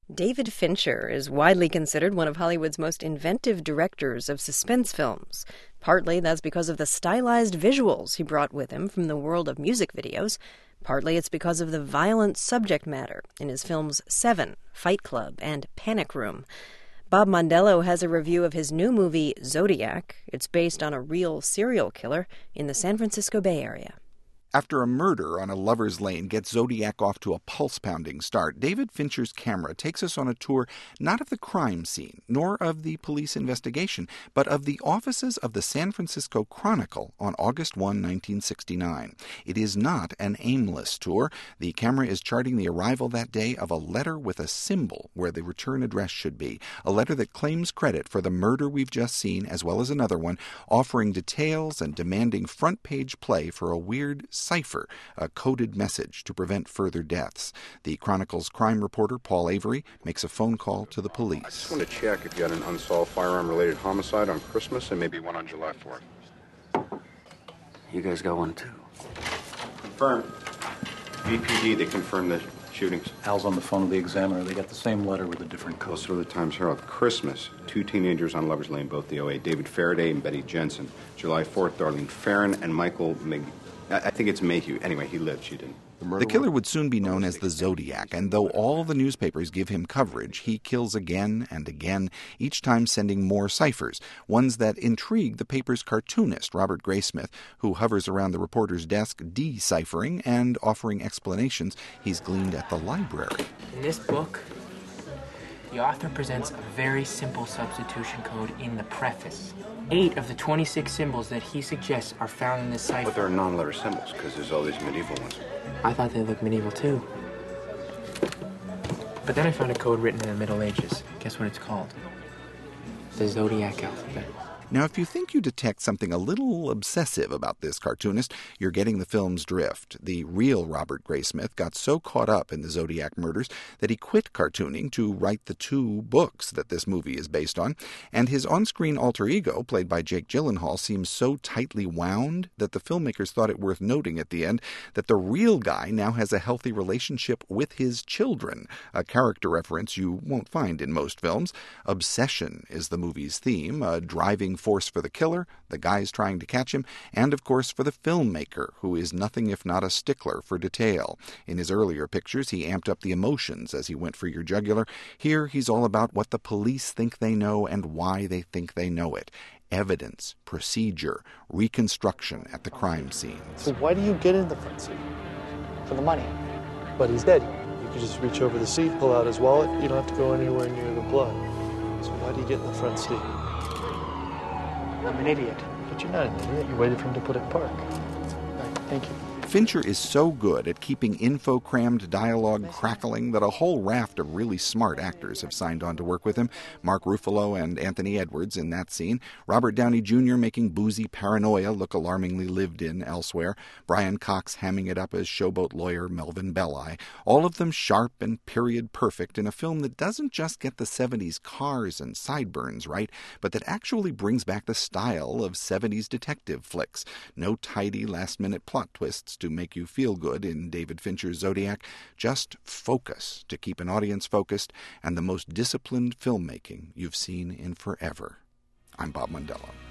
David Fincher is widely considered one of Hollywood's most inventive directors of suspense films. Partly that's because of the stylized visuals he brought with him from the world of music videos. Partly it's because of the violent subject matter in his films Seven, Fight Club, and Panic Room. Bob Mondello has a review of his new movie, Zodiac. It's based on a real serial killer in the San Francisco Bay Area. After a murder on a lover's lane gets Zodiac off to a pulse-pounding start, David Fincher's camera takes us on a tour not of the crime scene, nor of the police investigation, but of the offices of the San Francisco Chronicle on August 1, 1969. It is not an aimless tour. The camera is charting the arrival that day of a letter with a symbol where the return address should be, a letter that claims credit for the murder we've just seen, as well as another one, offering details and demanding front-page play for a weird cipher, a coded message to prevent further deaths. The Chronicle's crime reporter, Paul Avery, makes a phone call to the police. I just want to check if you had an unsolved firearm-related homicide on Christmas and maybe one on July 4th. You guys got one, too? Confirmed. VPD, they confirmed the shootings. Al's on the phone with the Examiner. They got the same letter with a different code. Also, the Times-Herald. Christmas, 2 teenagers on Lover's Lane, both the OA. David Faraday and Betty Jensen. July 4th, Darlene Farron and Michael I think it's Mayhew. Anyway, he lived. She didn't. The killer would soon be known as the Zodiac, and though all the newspapers give him coverage, he kills again and again, each time sending more ciphers, ones that intrigue the paper's cartoonist, Robert Graysmith, who hovers around the reporter's desk deciphering and offering explanations he's gleaned at the library. In this book, the author presents a very simple substitution code in the preface. 8 of the 26 symbols that he suggests are found in this cipher. But they're non-letter symbols, because there's all these medieval ones. I thought they looked medieval, too. But then I found a code written in the Middle Ages. Guess what it's called? The Zodiac alphabet. Now, if you think you detect something a little obsessive about this cartoonist, you're getting the film's drift. The real Robert Graysmith got so caught up in the Zodiac murders that he quit cartooning to write the 2 books that this movie is based on, and his on-screen alter ego, played by Jake Gyllenhaal, seems so tightly wound that the filmmakers thought it worth noting at the end that the real guy now has a healthy relationship with his children, a character reference you won't find in most films. Obsession is the movie's theme, a driving force for the killer, the guys trying to catch him, and of course for the filmmaker, who is nothing if not a stickler for detail. In his earlier pictures, he amped up the emotions as he went for your jugular. Here, he's all about what the police think they know and why they think they know it. Evidence, procedure, reconstruction at the crime scenes. So why do you get in the front seat? For the money. But he's dead. You could just reach over the seat, pull out his wallet. You don't have to go anywhere near the blood. So why do you get in the front seat? I'm an idiot. But you're not an idiot. You waited for him to put it in park. Right, thank you. Fincher is so good at keeping info-crammed dialogue crackling that a whole raft of really smart actors have signed on to work with him. Mark Ruffalo and Anthony Edwards in that scene. Robert Downey Jr. making boozy paranoia look alarmingly lived in elsewhere. Brian Cox hamming it up as showboat lawyer Melvin Belli. All of them sharp and period perfect in a film that doesn't just get the 70s cars and sideburns right, but that actually brings back the style of 70s detective flicks. No tidy last-minute plot twists to make you feel good in David Fincher's Zodiac, just focus to keep an audience focused, and the most disciplined filmmaking you've seen in forever. I'm Bob Mondello.